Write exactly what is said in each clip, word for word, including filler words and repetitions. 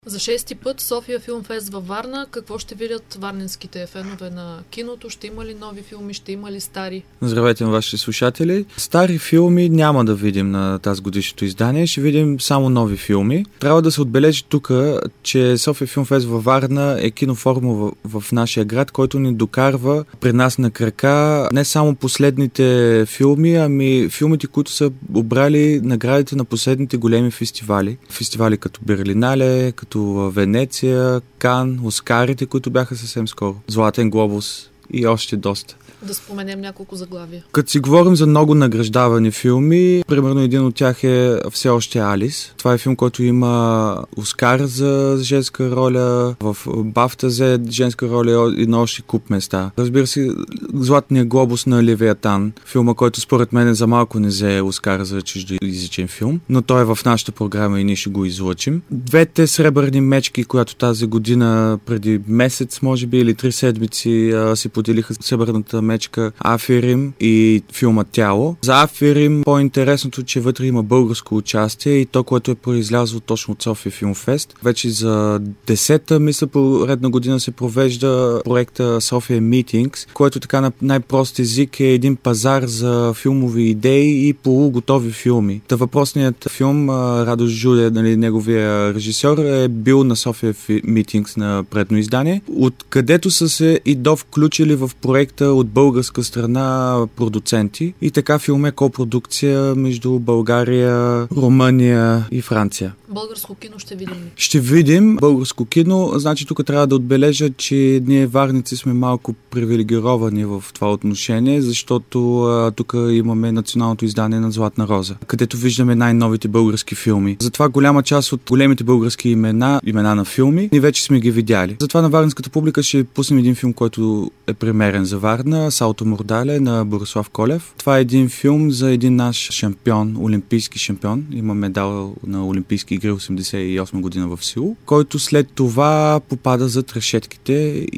За шести път София Филмфест във Варна. Какво ще видят варненските фенове на киното? Ще има ли нови филми? Ще има ли стари? Здравейте на вашите слушатели. Стари филми няма да видим на тази годишното издание. Ще видим само нови филми. Трябва да се отбележи тук, че София Филмфест във Варна е кинофорум в, в нашия град, който ни докарва пред нас на крака не само последните филми, ами филмите, които са обрали наградите на последните големи фестивали. Фестивали като Берлинале, като Венеция, Кан, Оскарите, които бяха съвсем скоро. Златен глобус и още доста. Да споменем няколко заглавия. Като си говорим за много награждавани филми, примерно един от тях е Все още Алис. Това е филм, който има Оскар за женска роля, в Бафта взе женска роля и на още куп места. Разбира се, Златният глобус на Левиатан, филма, който според мен за малко не взе Оскар за чуждоезичен филм, но той е в нашата програма и ние ще го излъчим. Двете сребърни мечки, която тази година преди месец, може би, или три седмици си поделиха сребърната мечка Афирим и филма Тяло. За Афирим по-интересното, че вътре има българско участие и то, което е произлязло точно от София Филмфест. Вече за десета, мисля, по редна година се провежда проекта София Meetings, който така на най-прост език е един пазар за филмови идеи и полуготови филми. Та въпросният филм, Радош Жуле, нали, неговия режисьор, е бил на София Meetings на предно издание, откъдето са се и довключили в проекта от българска страна продуценти и така филм е копродукция между България, Румъния и Франция. Българско кино ще видим ли? Ще видим българско кино. Значи тук трябва да отбележа, че ние варници сме малко привилегировани в това отношение, защото а, тук имаме националното издание на Златна роза, където виждаме най-новите български филми. Затова голяма част от големите български имена, имена на филми, ние вече сме ги видяли. Затова на варненската публика ще пуснем един филм, който е премерен за Варна, Салто Мордале на Борислав Колев. Това е един филм за един наш шампион, олимпийски шампион. Има медал на Олимпийски игри осемдесет и осма година в Сеул, който след това попада зад решетките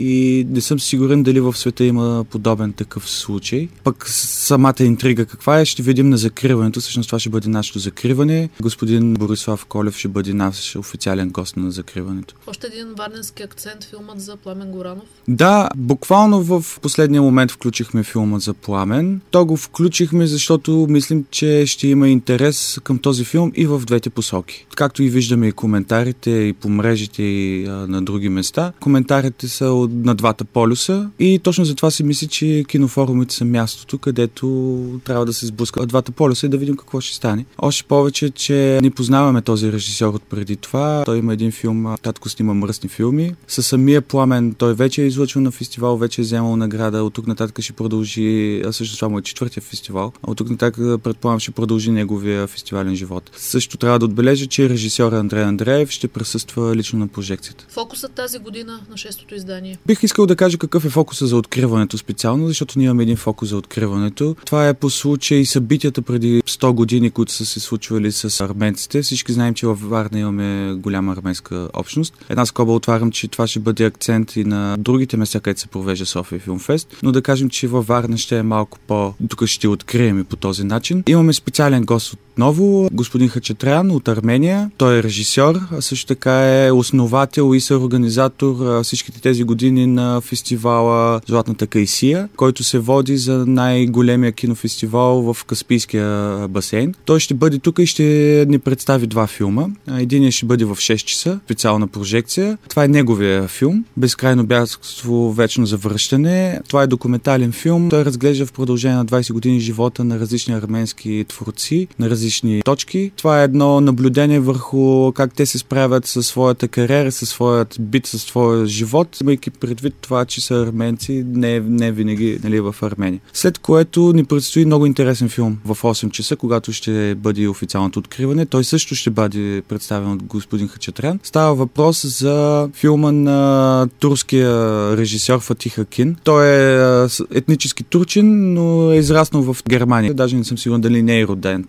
и не съм сигурен дали в света има подобен такъв случай. Пък самата интрига каква е, ще видим на закриването. Всъщност това ще бъде нашето закриване. Господин Борислав Колев ще бъде наш официален гост на закриването. Още един варненски акцент, филмът за Пламен Горанов. Да, буквално в последния момент включихме филма за Пламен. То го включихме, защото мислим, че ще има интерес към този филм и в двете посоки. Както и виждаме и коментарите и по мрежите и а, на други места. Коментарите са от, на двата полюса и точно за това си мисля, че кинофорумите са мястото, където трябва да се сблъскат двата полюса и да видим какво ще стане. Още повече, че ни познаваме този режисьор от преди това. Той има един филм, татко снима мръсни филми. Със самия Пламен той вече е излъчил на фестивал, вече е вземал награда. От тук нататък ще продължи, а също това му е четвъртия фестивал. А от тук нататък предполагам ще продължи неговия фестивален живот. Също трябва да отбележа, че режисьор Андрей Андреев ще присъства лично на прожекцията. Фокусът тази година на шестото издание? Бих искал да кажа какъв е фокусът за откриването специално, защото ние имаме един фокус за откриването. Това е по случай събитията преди сто години, които са се случвали с арменците. Всички знаем, че във Варна имаме голяма арменска общност. Една скоба отварям, че това ще бъде акцент и на другите места, където се провежда София Филмфест, но да кажем, че във Варна ще е малко по... Тук ще открием и по този начин. Имаме специален гост отново, господин Хачатрян от Армения. Той е режисьор, а също така е основател и съорганизатор всичките тези години на фестивала Златната Кайсия, който се води за най-големия кинофестивал в Каспийския басейн. Той ще бъде тук и ще ни представи два филма. Единият ще бъде в шест часа, специална прожекция. Това е неговия филм. Безкрайно бягство, вечно завръщане. Това е документален филм. Той разглежда в продължение на двайсет години живота на различни арменски творци, на различни точки. Това е едно наблюдение върху как те се справят със своята кариера, със своят бит, със своя живот, имайки предвид това, че са арменци, не, не винаги, нали, в Армения. След което ни предстои много интересен филм в осем часа, когато ще бъде официалното откриване. Той също ще бъде представен от господин Хачатрян. Става въпрос за филма на турския режисьор Фатих Акин. Той е етнически турчин, но е израснал в Германия. Даже не съм сигурен дали не е роден там. Ние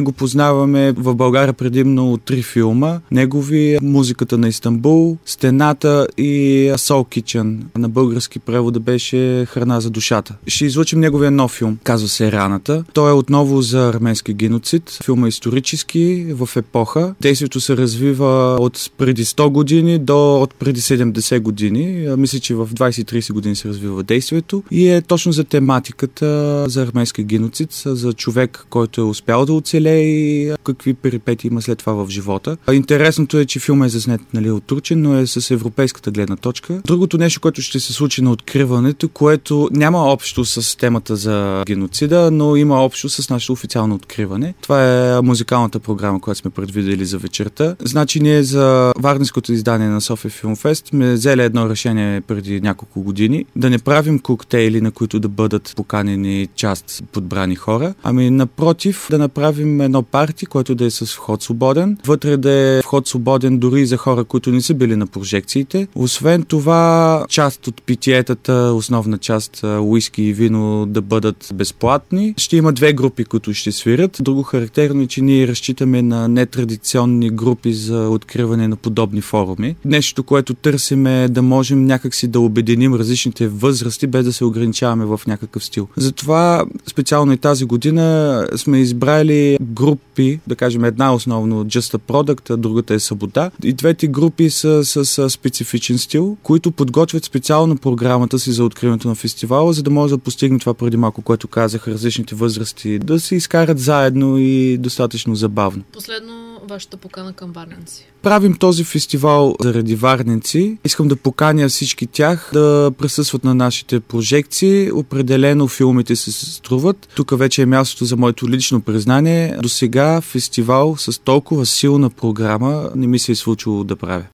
го познаваме в България предимно от три филма. Негови "Музиката на Истанбул", "Стената" и "Soul Kitchen". На български превода беше "Храна за душата". Ще излъчим неговия нов филм, казва се "Раната". Той е отново за арменски геноцид. Филма е исторически, в епоха. Действието се развива от преди сто години до от преди седемдесет години. Мисля, че в двайсет-трийсет години се развива действието и е точно за тематиката за арменски геноцид, за човек, който е успял да оцелее и какви перипетии има след това в живота. Интересното е, че филмът е заснет, нали, от турчин, но е с европейската гледна точка. Другото нещо, което ще се случи на откриването, което няма общо с темата за геноцида, но има общо с нашето официално откриване. Това е музикалната програма, която сме предвидели за вечерта. Значи ние за варненското издание на София Филмфест сме взели едно решение преди няколко години да не правим коктейли, на които да бъдат поканени част подбрани хора, ами напротив да направим едно парти, което да е с вход свободен. Вътре да е вход свободен дори за хора, които не са били на прожекциите. Освен това, част от питиетата, основна част уиски и вино да бъдат безплатни. Ще има две групи, които ще свирят. Друго характерно е, че ние разчитаме на нетрадиционни групи за откриване на подобни форуми. Нещо, което търсим е да можем някакси да обединим различните възрасти, без да се ограничаваме в някакъв стил. Затова специално и тази година сме избрали групи, да кажем една основно Just a Product, а другата е Събота. И двете групи са с, с специфичен стил, които подготвят специално програмата си за откриването на фестивала, за да може да постигнат това преди малко, което казах, различните възрасти да се изкарат заедно и достатъчно забавно. Последно, вашата покана към варненци. Правим този фестивал заради варненци. Искам да поканя всички тях да присъстват на нашите прожекции. Определено филмите се струват. Тук вече е мястото за моето лично признание. До сега фестивал с толкова силна програма не ми се е случило да правя.